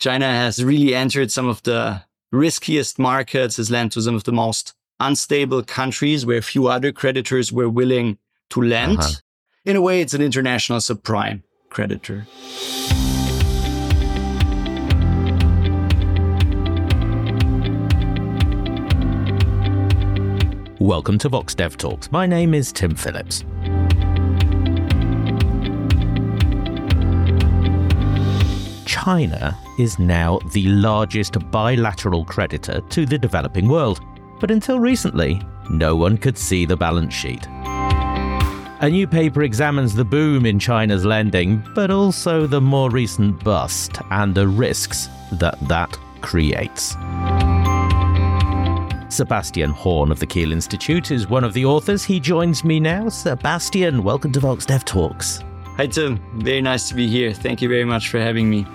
China has really entered some of the riskiest markets, has lent to some of the most unstable countries where few other creditors were willing to lend. In a way, it's an international subprime creditor. Welcome to Vox Dev Talks. My name is Tim Phillips. China is now the largest bilateral creditor to the developing world. But until recently, no one could see the balance sheet. A new paper examines the boom in China's lending, but also the more recent bust and the risks that creates. Sebastian Horn of the Kiel Institute is one of the authors. He joins me now. Sebastian, welcome to Vox Dev Talks. Hi, Tim. Very nice to be here. Thank you very much for having me.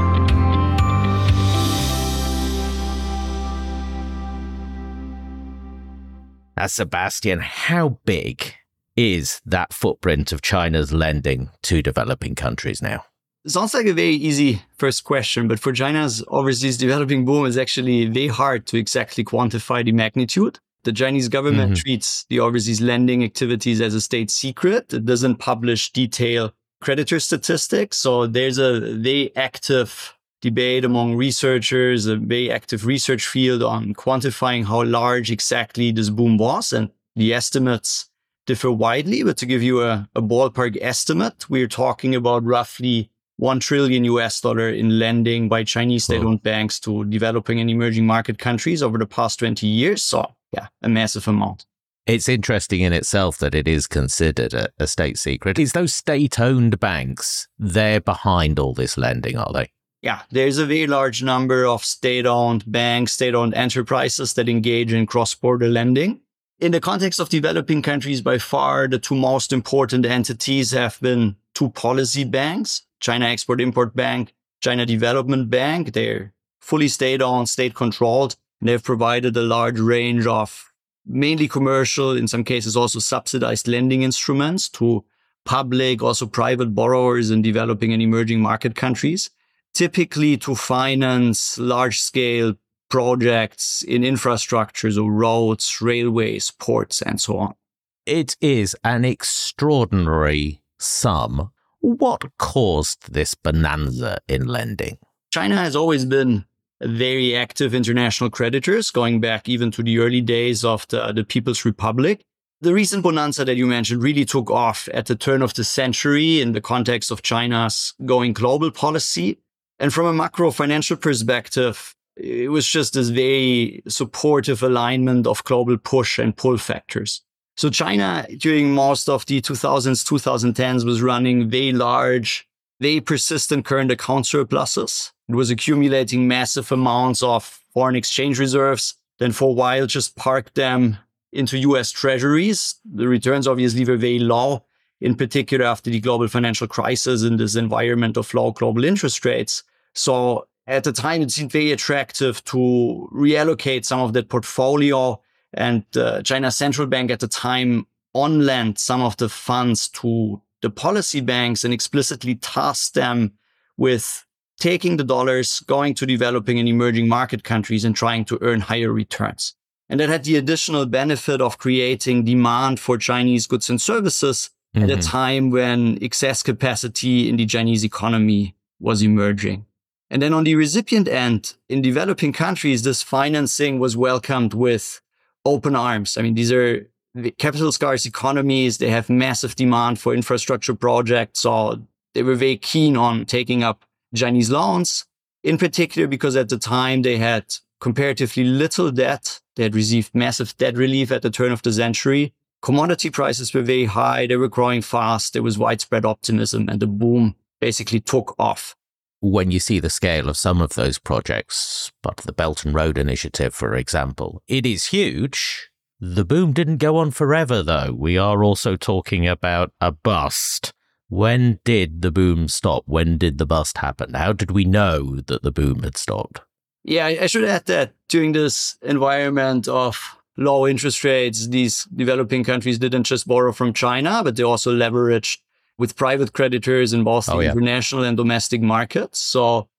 Sebastian, how big is that footprint of China's lending to developing countries now? Sounds like a very easy first question, but for China's overseas developing boom, it's actually very hard to exactly quantify the magnitude. The Chinese government treats the overseas lending activities as a state secret. It doesn't publish detailed creditor statistics. So there's a very active debate among researchers, a very active research field on quantifying how large exactly this boom was. And the estimates differ widely. But to give you a ballpark estimate, we're talking about roughly $1 trillion in lending by Chinese state-owned banks to developing and emerging market countries over the past 20 years. So, yeah, a massive amount. It's interesting in itself that it is considered a state secret. Is those state-owned banks, they're behind all this lending, are they? Yeah, there's a very large number of state-owned banks, state-owned enterprises that engage in cross-border lending. In the context of developing countries, by far, the two most important entities have been two policy banks, China Export-Import Bank, China Development Bank. They're fully state-owned, state-controlled. They've provided a large range of mainly commercial, in some cases also subsidized lending instruments to public, also private borrowers in developing and emerging market countries, typically to finance large-scale projects in infrastructure, so roads, railways, ports, and so on. It is an extraordinary sum. What caused this bonanza in lending? China has always been a very active international creditors, going back even to the early days of the People's Republic. The recent bonanza that you mentioned really took off at the turn of the century in the context of China's going global policy. And from a macro financial perspective, it was just this very supportive alignment of global push and pull factors. So China, during most of the 2000s, 2010s, was running very large, very persistent current account surpluses. It was accumulating massive amounts of foreign exchange reserves, then for a while just parked them into US treasuries. The returns obviously were very low, in particular after the global financial crisis in this environment of low global interest rates. So at the time, it seemed very attractive to reallocate some of that portfolio. And China's central bank at the time on-lent some of the funds to the policy banks and explicitly tasked them with taking the dollars, going to developing and emerging market countries and trying to earn higher returns. And that had the additional benefit of creating demand for Chinese goods and services at a time when excess capacity in the Chinese economy was emerging. And then on the recipient end, in developing countries, this financing was welcomed with open arms. I mean, these are capital scarce economies. They have massive demand for infrastructure projects. So they were very keen on taking up Chinese loans, in particular because at the time they had comparatively little debt. They had received massive debt relief at the turn of the century. Commodity prices were very high. They were growing fast. There was widespread optimism and the boom basically took off. When you see the scale of some of those projects, but the Belt and Road Initiative, for example, it is huge. The boom didn't go on forever, though. We are also talking about a bust. When did the boom stop? When did the bust happen? How did we know that the boom had stopped? Yeah, I should add that during this environment of low interest rates, these developing countries didn't just borrow from China, but they also leveraged with private creditors in both the international and domestic markets. So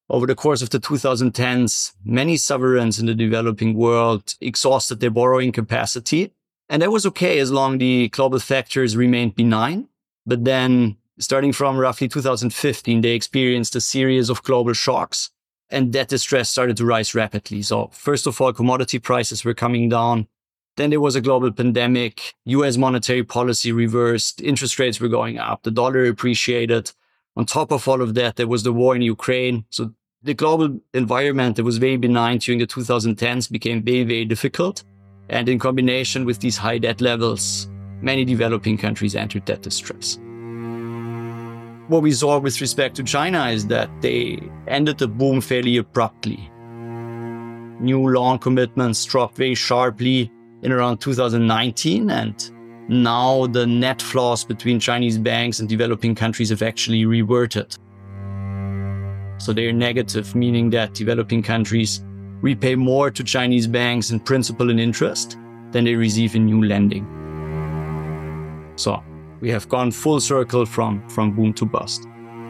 over the course of the 2010s, many sovereigns in the developing world exhausted their borrowing capacity. And that was okay as long as the global factors remained benign. But then starting from roughly 2015, they experienced a series of global shocks and debt distress started to rise rapidly. So first of all, commodity prices were coming down. Then there was a global pandemic. US monetary policy reversed. Interest rates were going up. The dollar appreciated. On top of all of that, there was the war in Ukraine. So the global environment that was very benign during the 2010s became very, very difficult. And in combination with these high debt levels, many developing countries entered debt distress. What we saw with respect to China is that they ended the boom fairly abruptly. New loan commitments dropped very sharply in around 2019, and now the net flows between Chinese banks and developing countries have actually reverted. So they're negative, meaning that developing countries repay more to Chinese banks in principal and interest than they receive in new lending. So we have gone full circle from boom to bust.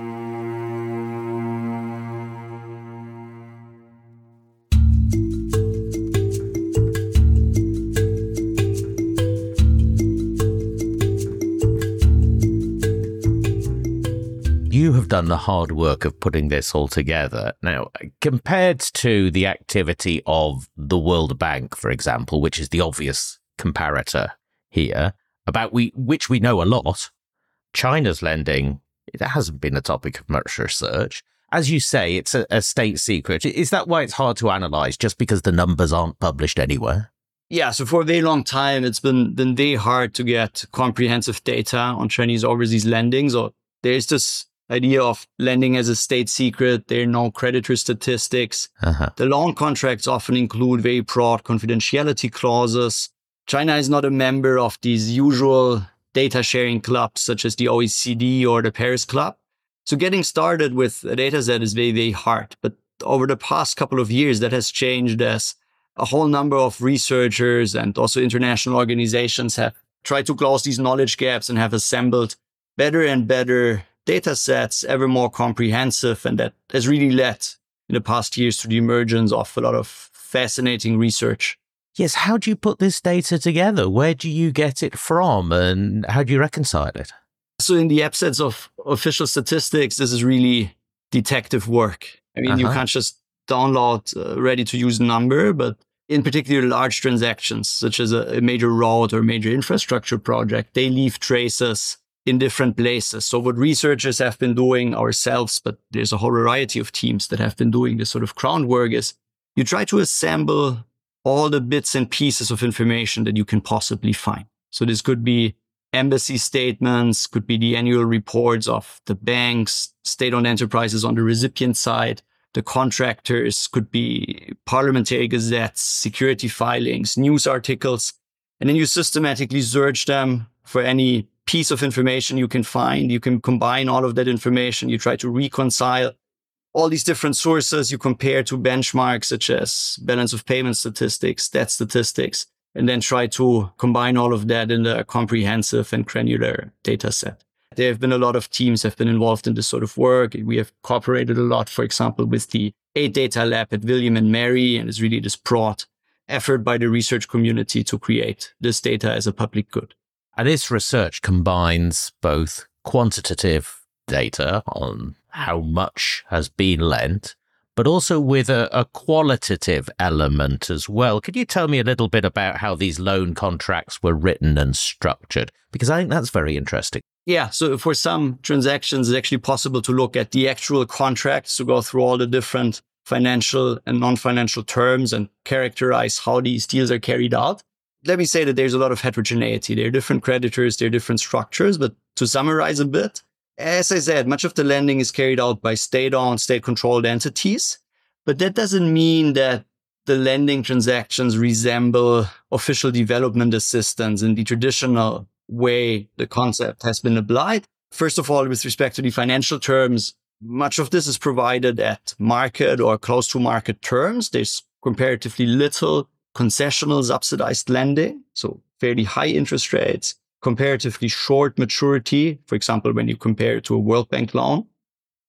You have done the hard work of putting this all together. Now, compared to the activity of the World Bank, for example, which is the obvious comparator here, about which we know a lot, China's lending, it hasn't been a topic of much research. As you say, it's a state secret. Is that why it's hard to analyze, just because the numbers aren't published anywhere? Yeah, so for a very long time, it's been very hard to get comprehensive data on Chinese overseas lending. So there's this idea of lending as a state secret. There are no creditor statistics. The loan contracts often include very broad confidentiality clauses. China is not a member of these usual data sharing clubs such as the OECD or the Paris Club. So getting started with a data set is very, very hard. But over the past couple of years, that has changed as a whole number of researchers and also international organizations have tried to close these knowledge gaps and have assembled better and better data sets, ever more comprehensive. And that has really led in the past years to the emergence of a lot of fascinating research. Yes, how do you put this data together? Where do you get it from and how do you reconcile it? So in the absence of official statistics, this is really detective work. I mean, you can't just download a ready-to-use number, but in particular, large transactions, such as a major road or major infrastructure project, they leave traces in different places. So what researchers have been doing ourselves, but there's a whole variety of teams that have been doing this sort of groundwork, is you try to assemble all the bits and pieces of information that you can possibly find. So this could be embassy statements, could be the annual reports of the banks, state-owned enterprises on the recipient side, the contractors, could be parliamentary gazettes, security filings, news articles. And then you systematically search them for any piece of information you can find. You can combine all of that information. You try to reconcile all these different sources. You compare to benchmarks such as balance of payment statistics, debt statistics, and then try to combine all of that in a comprehensive and granular data set. There have been a lot of teams have been involved in this sort of work. We have cooperated a lot, for example, with the 8 Data Lab at William and Mary, and it's really this broad effort by the research community to create this data as a public good. And this research combines both quantitative data on how much has been lent, but also with a qualitative element as well. Could you tell me a little bit about how these loan contracts were written and structured? Because I think that's very interesting. Yeah, so for some transactions, it's actually possible to look at the actual contracts, to go through all the different financial and non-financial terms and characterize how these deals are carried out. Let me say that there's a lot of heterogeneity. There are different creditors, there are different structures, but to summarize a bit, as I said, much of the lending is carried out by state-owned, state-controlled entities, but that doesn't mean that the lending transactions resemble official development assistance in the traditional way the concept has been applied. First of all, with respect to the financial terms, much of this is provided at market or close to market terms. There's comparatively little concessional subsidized lending, so fairly high interest rates, comparatively short maturity, for example, when you compare it to a World Bank loan.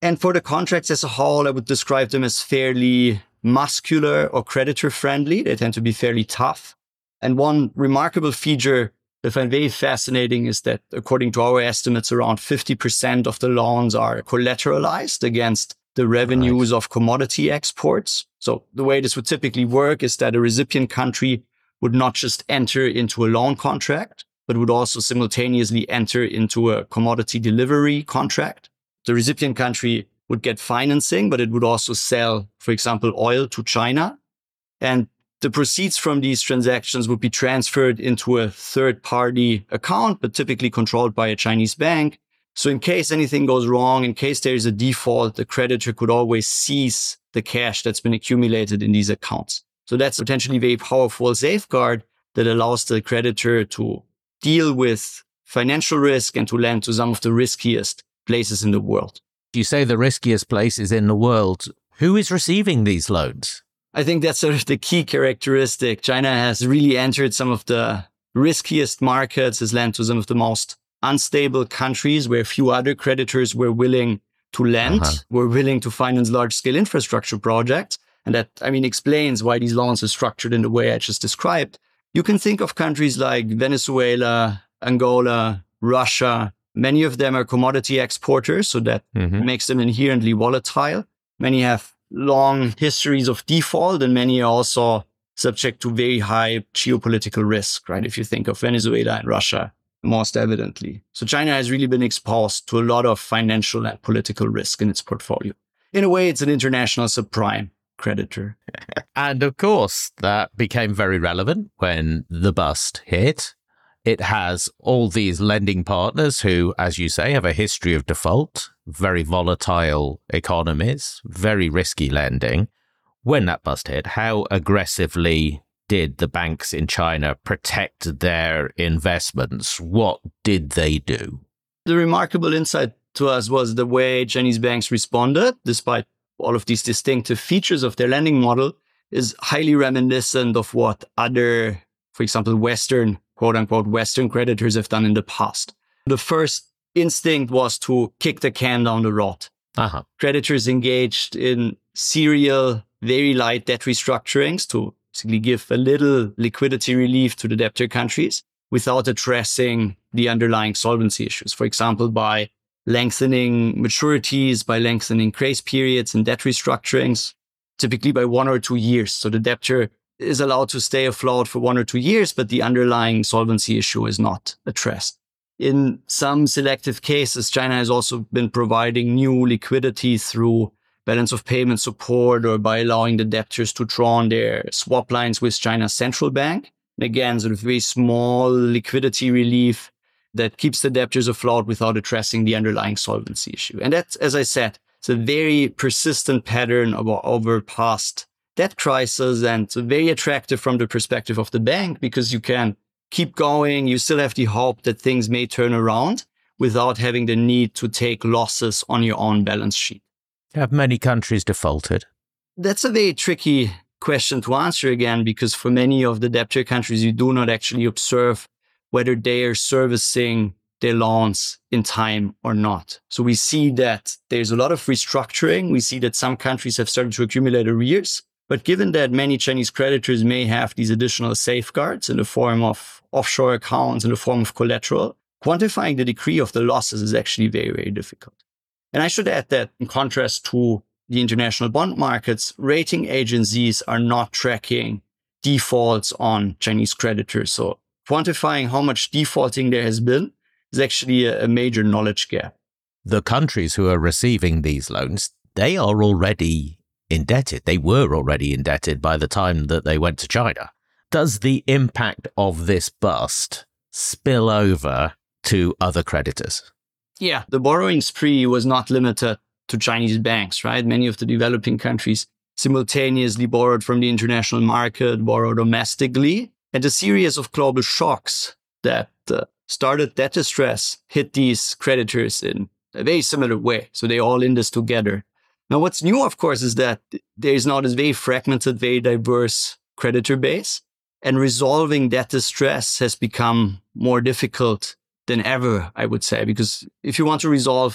And for the contracts as a whole, I would describe them as fairly muscular or creditor friendly. They tend to be fairly tough. And one remarkable feature that I find very fascinating is that according to our estimates, around 50% of the loans are collateralized against the revenues of commodity exports. So the way this would typically work is that a recipient country would not just enter into a loan contract, but would also simultaneously enter into a commodity delivery contract. The recipient country would get financing, but it would also sell, for example, oil to China. And the proceeds from these transactions would be transferred into a third-party account, but typically controlled by a Chinese bank. So in case anything goes wrong, in case there is a default, the creditor could always seize the cash that's been accumulated in these accounts. So that's potentially a very powerful safeguard that allows the creditor to deal with financial risk and to lend to some of the riskiest places in the world. You say the riskiest places in the world. Who is receiving these loans? I think that's sort of the key characteristic. China has really entered some of the riskiest markets, has lent to some of the most unstable countries where few other creditors were willing to lend, were willing to finance large-scale infrastructure projects. And that, explains why these loans are structured in the way I just described. You can think of countries like Venezuela, Angola, Russia. Many of them are commodity exporters, so that makes them inherently volatile. Many have long histories of default, and many are also subject to very high geopolitical risk, right? If you think of Venezuela and Russia, most evidently. So China has really been exposed to a lot of financial and political risk in its portfolio. In a way, it's an international subprime creditor. And of course, that became very relevant when the bust hit. It has all these lending partners who, as you say, have a history of default, very volatile economies, very risky lending. When that bust hit, how aggressively did the banks in China protect their investments? What did they do? The remarkable insight to us was the way Chinese banks responded, despite all of these distinctive features of their lending model, is highly reminiscent of what other, for example, Western, quote unquote, Western creditors have done in the past. The first instinct was to kick the can down the road. Creditors engaged in serial, very light debt restructurings to basically give a little liquidity relief to the debtor countries without addressing the underlying solvency issues. For example, by lengthening maturities, by lengthening grace periods in debt restructurings, typically by 1 or 2 years. So the debtor is allowed to stay afloat for 1 or 2 years, but the underlying solvency issue is not addressed. In some selective cases, China has also been providing new liquidity through balance of payment support or by allowing the debtors to draw on their swap lines with China's central bank. And again, sort of very small liquidity relief that keeps the debtors afloat without addressing the underlying solvency issue. And that's, as I said, it's a very persistent pattern over past debt crisis, and it's very attractive from the perspective of the bank because you can keep going. You still have the hope that things may turn around without having the need to take losses on your own balance sheet. Have many countries defaulted? That's a very tricky question to answer again, because for many of the debtor countries, you do not actually observe whether they are servicing their loans in time or not. So we see that there's a lot of restructuring. We see that some countries have started to accumulate arrears. But given that many Chinese creditors may have these additional safeguards in the form of offshore accounts, in the form of collateral, quantifying the degree of the losses is actually very, very difficult. And I should add that in contrast to the international bond markets, rating agencies are not tracking defaults on Chinese creditors. So quantifying how much defaulting there has been is actually a major knowledge gap. The countries who are receiving these loans, they are already indebted. They were already indebted by the time that they went to China. Does the impact of this bust spill over to other creditors? Yeah, the borrowing spree was not limited to Chinese banks, right? Many of the developing countries simultaneously borrowed from the international market, borrowed domestically, and a series of global shocks that started debt distress hit these creditors in a very similar way. So they're all in this together. Now, what's new, of course, is that there is now this very fragmented, very diverse creditor base, and resolving debt distress has become more difficult than ever, I would say, because if you want to resolve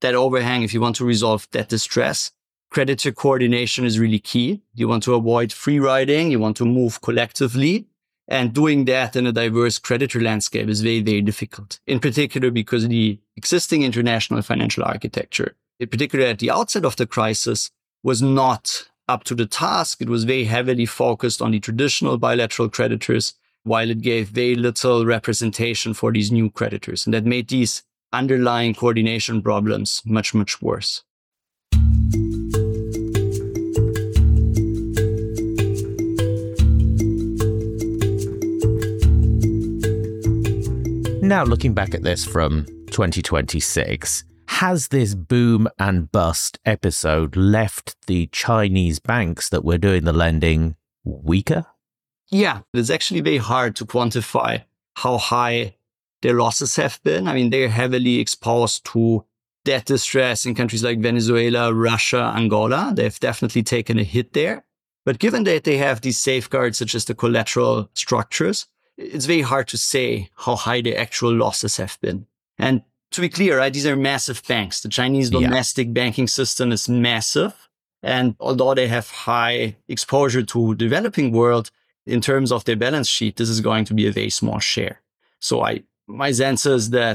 debt overhang, if you want to resolve debt distress, creditor coordination is really key. You want to avoid free riding. You want to move collectively. And doing that in a diverse creditor landscape is very, very difficult, in particular because the existing international financial architecture, in particular at the outset of the crisis, was not up to the task. It was very heavily focused on the traditional bilateral creditors, while it gave very little representation for these new creditors. And that made these underlying coordination problems much, much worse. Now, looking back at this from 2026, has this boom and bust episode left the Chinese banks that were doing the lending weaker? Yeah, it's actually very hard to quantify how high their losses have been. I mean, they're heavily exposed to debt distress in countries like Venezuela, Russia, Angola. They've definitely taken a hit there. But given that they have these safeguards, such as the collateral structures, it's very hard to say how high the actual losses have been. And to be clear, right, these are massive banks. The Chinese domestic banking system is massive. And although they have high exposure to the developing world, in terms of their balance sheet, this is going to be a very small share. So my sense is that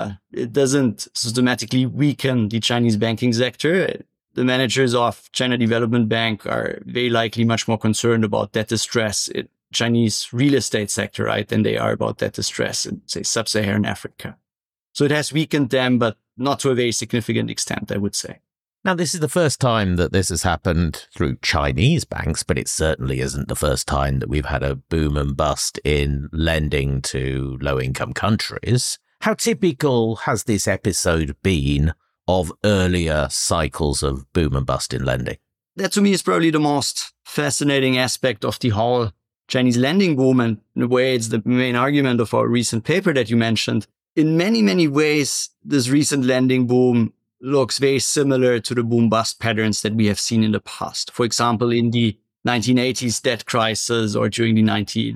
it doesn't systematically weaken the Chinese banking sector. The managers of China Development Bank are very likely much more concerned about debt distress in Chinese real estate sector, right, than they are about debt distress in, say, sub-Saharan Africa. So it has weakened them, but not to a very significant extent, I would say. Now, this is the first time that this has happened through Chinese banks, but it certainly isn't the first time that we've had a boom and bust in lending to low-income countries. How typical has this episode been of earlier cycles of boom and bust in lending? That, to me, is probably the most fascinating aspect of the whole Chinese lending boom, and in a way, it's the main argument of our recent paper that you mentioned. In many, many ways, this recent lending boom looks very similar to the boom-bust patterns that we have seen in the past. For example, in the 1980s debt crisis, or during the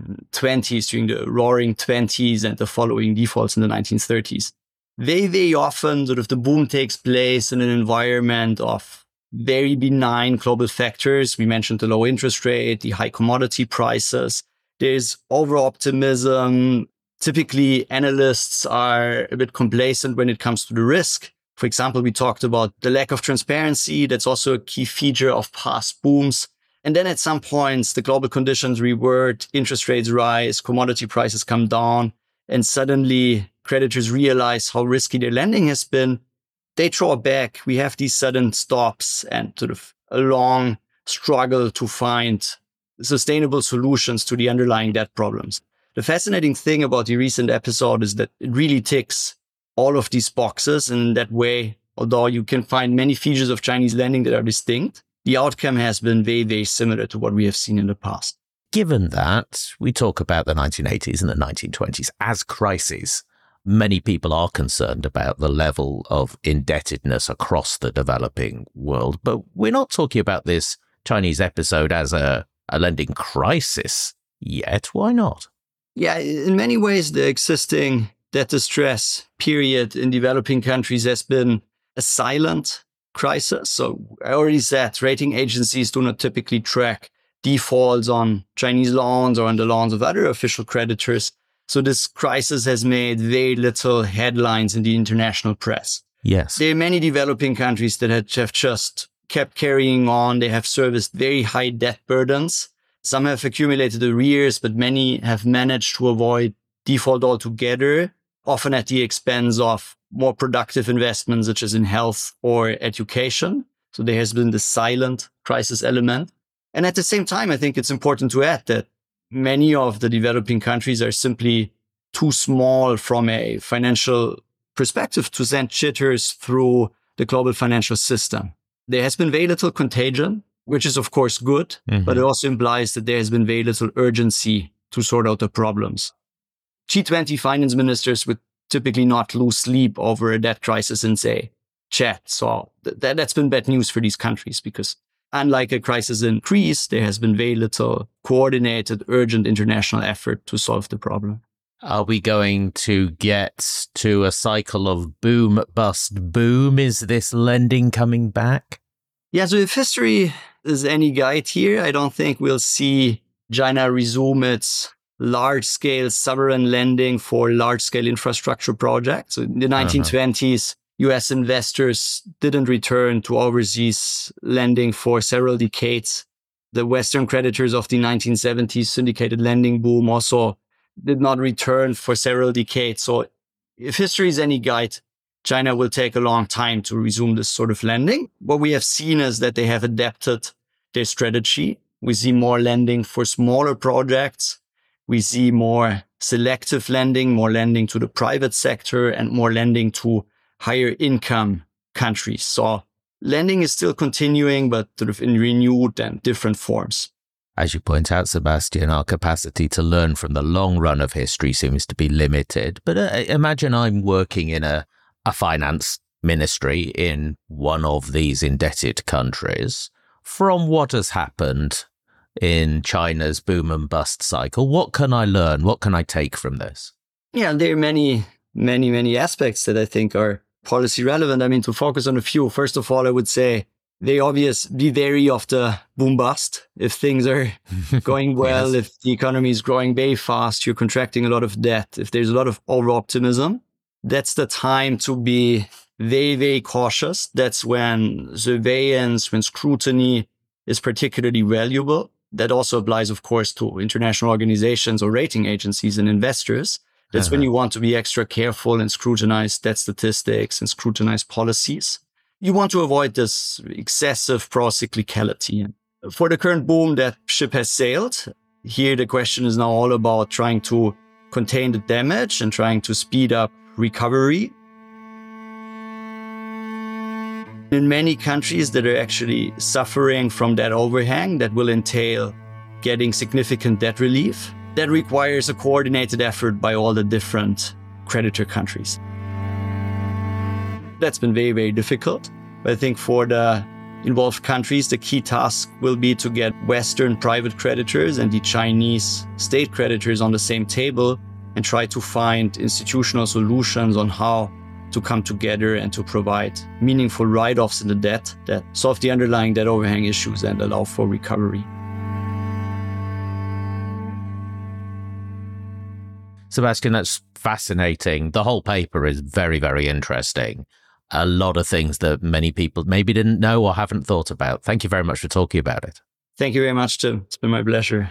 1920s, during the roaring 20s and the following defaults in the 1930s. Very, very often, sort of the boom takes place in an environment of very benign global factors. We mentioned the low interest rate, the high commodity prices. There's over-optimism. Typically, analysts are a bit complacent when it comes to the risk. For example, we talked about the lack of transparency. That's also a key feature of past booms. And then at some points, the global conditions revert, interest rates rise, commodity prices come down, and suddenly creditors realize how risky their lending has been. They draw back. We have these sudden stops and sort of a long struggle to find sustainable solutions to the underlying debt problems. The fascinating thing about the recent episode is that it really ticks all of these boxes. And in that way, although you can find many features of Chinese lending that are distinct, the outcome has been very, very similar to what we have seen in the past. Given that we talk about the 1980s and the 1920s as crises, many people are concerned about the level of indebtedness across the developing world. But we're not talking about this Chinese episode as a lending crisis yet. Why not? Yeah, in many ways, the existing debt distress period in developing countries has been a silent crisis. So I already said rating agencies do not typically track defaults on Chinese loans or on the loans of other official creditors. So this crisis has made very little headlines in the international press. Yes. There are many developing countries that have just kept carrying on. They have serviced very high debt burdens. Some have accumulated arrears, but many have managed to avoid default altogether, often at the expense of more productive investments, such as in health or education. So there has been the silent crisis element. And at the same time, I think it's important to add that many of the developing countries are simply too small from a financial perspective to send jitters through the global financial system. There has been very little contagion, which is of course good, but it also implies that there has been very little urgency to sort out the problems. G20 finance ministers would typically not lose sleep over a debt crisis in, say, Chad. So that's been bad news for these countries because unlike a crisis in Greece, there has been very little coordinated, urgent international effort to solve the problem. Are we going to get to a cycle of boom, bust, boom? Is this lending coming back? Yeah, so if history is any guide here, I don't think we'll see China resume its large-scale sovereign lending for large-scale infrastructure projects. So in the 1920s, US investors didn't return to overseas lending for several decades. The Western creditors of the 1970s syndicated lending boom also did not return for several decades. So if history is any guide, China will take a long time to resume this sort of lending. What we have seen is that they have adapted their strategy. We see more lending for smaller projects. We see more selective lending, more lending to the private sector, and more lending to higher income countries. So lending is still continuing, but sort of in renewed and different forms. As you point out, Sebastian, our capacity to learn from the long run of history seems to be limited. But imagine I'm working in a finance ministry in one of these indebted countries. From what has happened in China's boom and bust cycle, what can I learn? What can I take from this? Yeah, there are many aspects that I think are policy relevant. I mean, to focus on a few, first of all, I would say be wary of the boom bust. If things are going well, yes. If the economy is growing very fast, you're contracting a lot of debt, if there's a lot of over-optimism, that's the time to be very, very cautious. That's when surveillance, when scrutiny is particularly valuable. That also applies, of course, to international organizations or rating agencies and investors. That's when you want to be extra careful and scrutinize debt statistics and scrutinize policies. You want to avoid this excessive pro-cyclicality. For the current boom, that ship has sailed. Here, the question is now all about trying to contain the damage and trying to speed up recovery. In many countries that are actually suffering from that overhang, that will entail getting significant debt relief. That requires a coordinated effort by all the different creditor countries. That's been very, very difficult. But I think for the involved countries, the key task will be to get Western private creditors and the Chinese state creditors on the same table and try to find institutional solutions on how to come together and to provide meaningful write-offs in the debt that solve the underlying debt overhang issues and allow for recovery. Sebastian, that's fascinating. The whole paper is very, very interesting. A lot of things that many people maybe didn't know or haven't thought about. Thank you very much for talking about it. Thank you very much, Tim. It's been my pleasure.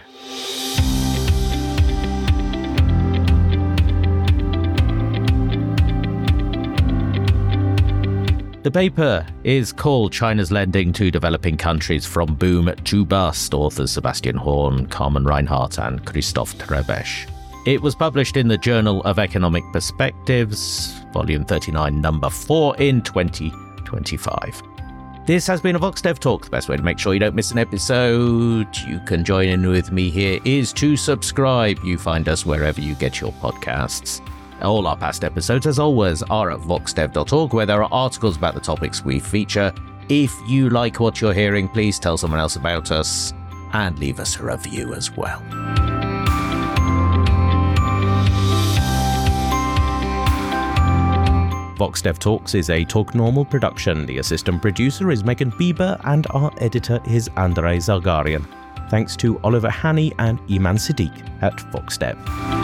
The paper is called China's Lending to Developing Countries from Boom to Bust, authors Sebastian Horn, Carmen Reinhardt and Christoph Trebesch. It was published in the Journal of Economic Perspectives, Volume 39, Number 4 in 2025. This has been a VoxDev Talk. The best way to make sure you don't miss an episode, you can join in with me here, is to subscribe. You find us wherever you get your podcasts. All our past episodes, as always, are at voxdev.org, where there are articles about the topics we feature. If you like what you're hearing, please tell someone else about us and leave us a review as well. VoxDev Talks is a Talk Normal production. The assistant producer is Megan Bieber and our editor is Andrei Zargarian. Thanks to Oliver Haney and Iman Siddiq at VoxDev.